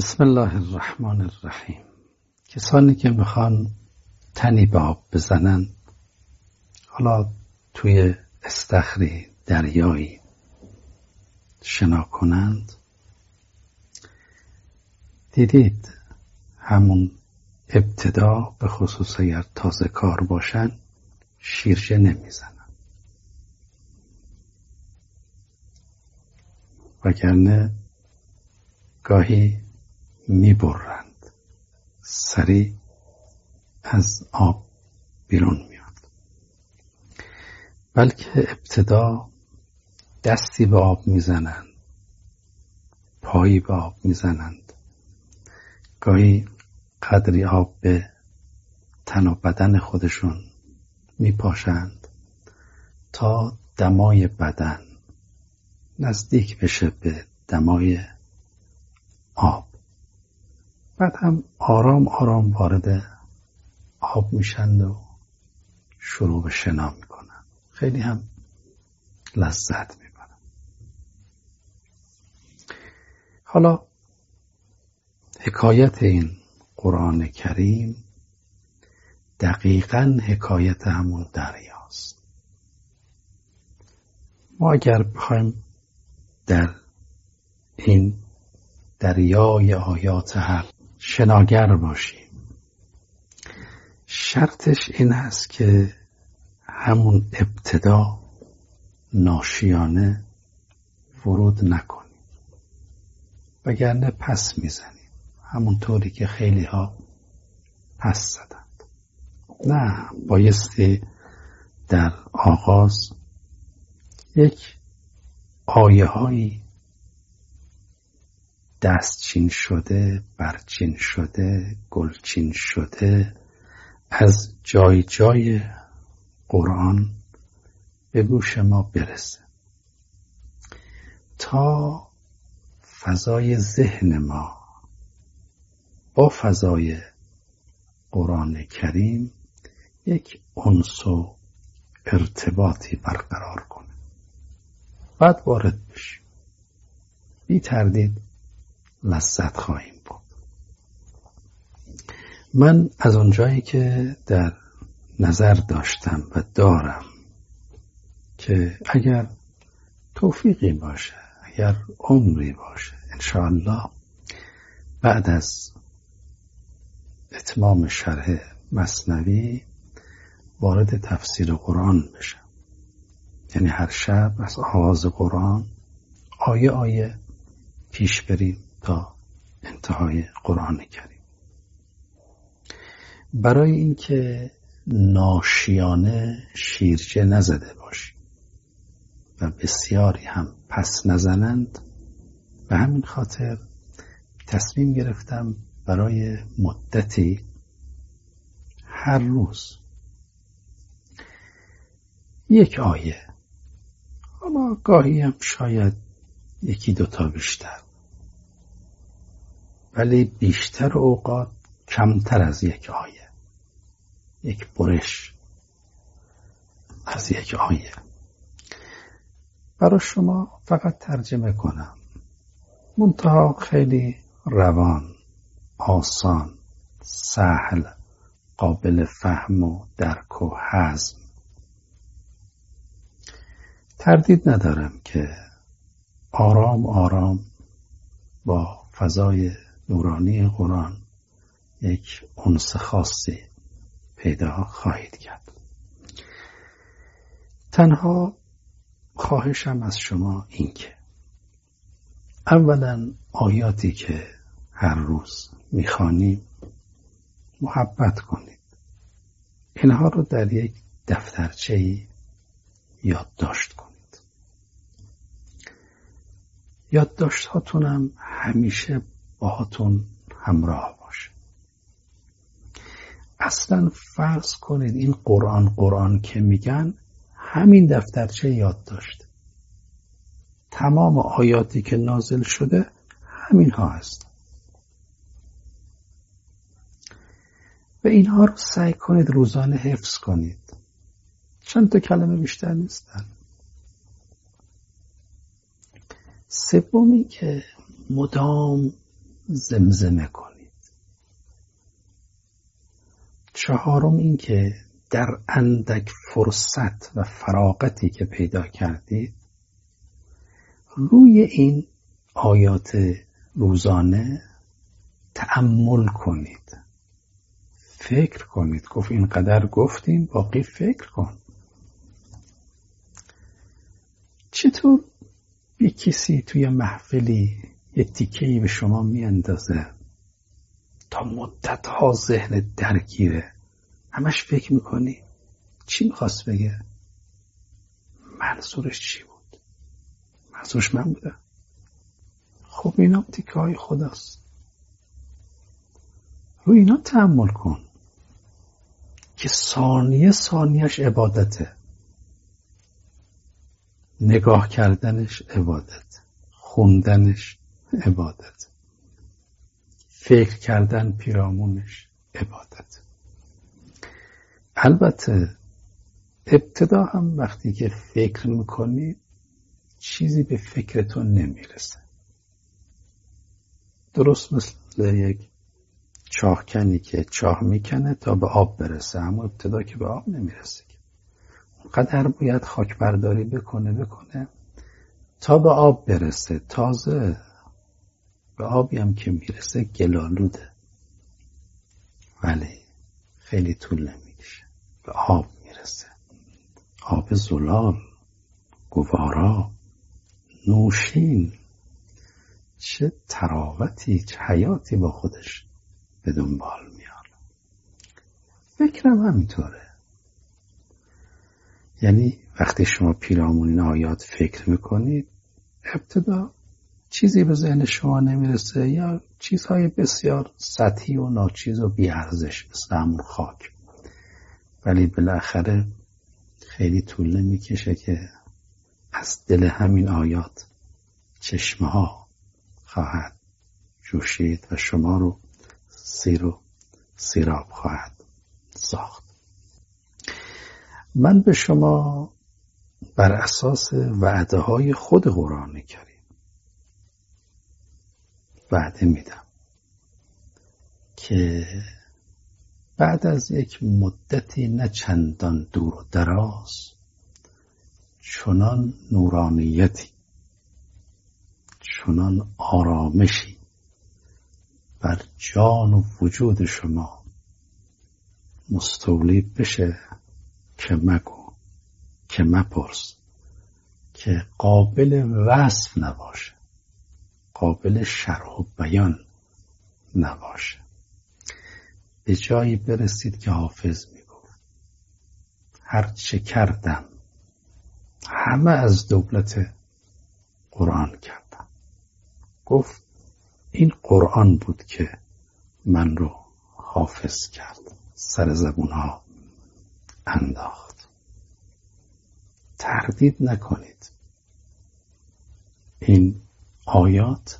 بسم الله الرحمن الرحیم. کسانی که میخوان تنی به آب بزنن، حالا توی استخری دریایی شنا کنند، دیدید همون ابتدا به خصوص اگر تازه کار باشن شیرجه نمیزنن، وگرنه گاهی میبرند، سریع از آب بیرون میاد. بلکه ابتدا دستی به آب میزنند، پایی به آب میزنند، گاهی قدری آب به تن و بدن خودشون میپاشند تا دمای بدن نزدیک بشه به دمای آب. بعد هم آرام آرام وارد آب میشند و شروع به شنا میکنن. خیلی هم لذت میبرن. حالا حکایت این قرآن کریم دقیقاً حکایت همون دریاست. ما اگر بخوایم در این دریای آیات حق شناگر باشیم، شرطش این هست که همون ابتدا ناشیانه ورود نکنیم، وگرنه پس میزنیم، همونطوری که خیلی ها پس زدند. نه، بایستی در آغاز یک آیه هایی دستچین شده، برچین شده، گلچین شده از جای جای قرآن به گوش ما برسه تا فضای ذهن ما با فضای قرآن کریم یک انس و ارتباطی برقرار کنه. بعد وارد بشیم، بی تردید لذت خواهیم بود. من از اونجایی که در نظر داشتم و دارم که اگر توفیقی باشه، اگر عمری باشه، انشاءالله بعد از اتمام شرح مثنوی وارد تفسیر قرآن بشم. یعنی هر شب از آغاز قرآن آیه آیه پیش بریم تا انتهای قرآن کریم، برای اینکه ناشیانه شیرجه نزده باشیم و بسیاری هم پس نزنند. به همین خاطر تصمیم گرفتم برای مدتی هر روز یک آیه، اما گاهی هم شاید یکی دوتا بیشتر، ولی بیشتر اوقات کمتر از یک آیه، یک برش از یک آیه برای شما فقط ترجمه کنم، منتها خیلی روان، آسان، سهل، قابل فهم و درک و هضم. تردید ندارم که آرام آرام با فضای نورانی قرآن یک انس خاصی پیدا خواهید کرد. تنها خواهشم از شما این که اولا آیاتی که هر روز میخوانیم محبت کنید، اینها رو در یک دفترچه‌ای یادداشت کنید. یادداشت هاتونم همیشه باهاتون همراه باشه. اصلا فرض کنید این قرآن که میگن همین دفترچه یادداشت، تمام آیاتی که نازل شده همین ها هست و اینها رو سعی کنید روزانه حفظ کنید. چند تا کلمه بیشتر نیستن. سومی که مدام زمزمه کنید. چهارم این که در اندک فرصت و فراغتی که پیدا کردید روی این آیات روزانه تأمل کنید، فکر کنید. گفت اینقدر گفتیم، باقی فکر کن. چطور یه کسی توی محفلی یه تیکه‌ای به شما میاندازه تا مدت‌ها ذهن درگیره، همش فکر میکنی چی میخواست بگه، منظورش چی بود، منظورش من بودم. خب اینا تیکه های خداست، رو اینا تأمل کن که ثانیه ثانیهش عبادته. نگاه کردنش عبادت، خوندنش عبادت، فکر کردن پیرامونش عبادت. البته ابتدا هم وقتی که فکر میکنی چیزی به فکرتون نمیرسه، درست مثل یک چاهکنی که چاه میکنه تا به آب برسه، اما ابتدا که به آب نمیرسه، اونقدر باید خاک برداری بکنه تا به آب برسه. تازه به آبی هم که میرسه گلالوده، ولی خیلی طول نمیکشه، به آب میرسه. آب زلال، گوارا، نوشین، چه تراوتی، چه حیاتی با خودش به دنبال میاره. فکرم همینطوره. یعنی وقتی شما پیرامون این آیات فکر میکنید، ابتدا چیزی به ذهن شما نمیرسه یا چیزهای بسیار سطحی و ناچیز و بی‌ارزش مثل همون خاک، ولی بالاخره خیلی طول نمیکشه که از دل همین آیات چشمه ها خواهد جوشید و شما رو سیر و سیراب خواهد ساخت. من به شما بر اساس وعده های خود قرآن کریم وعده میدم که بعد از یک مدتی نه چندان دور و دراز چنان نورانیتی، چنان آرامشی بر جان و وجود شما مستولی بشه که مگو، که مپرس، که قابل وصف نباشه، قابل شرح و بیان نباشه. به جایی برسید که حافظ میگفت هر چه کردم همه از دولت قرآن کردم. گفت این قرآن بود که من رو حافظ کرد، سر زبونها انداخت. تردید نکنید، این آیات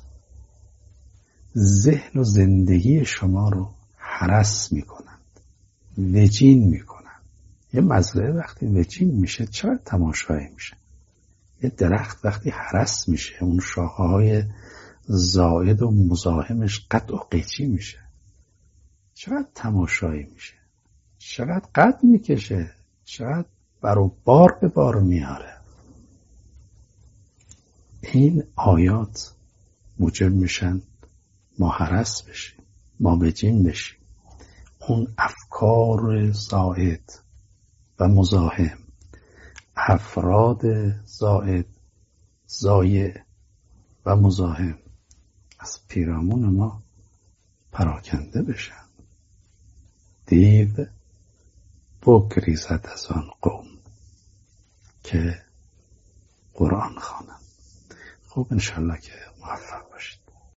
ذهن و زندگی شما رو هرس میکنند، وجین میکنند. یه مزرعه وقتی وجین میشه چقدر تماشایی میشه. یه درخت وقتی هرس میشه اون شاخه‌های زائد و مزاحمش قطع و قیچی میشه، چقدر تماشایی میشه، چقدر قد میکشه، چقدر بر و بار به بار میاره. این آیات موجب میشن ما هرس بشیم، ما وجین بشیم. اون افکار زائد و مزاحم، افراد زائد، زایع و مزاحم از پیرامون ما پراکنده بشن. دیو بگریزد از آن قوم که قرآن خوانند. خب انشالله که موفق باشید.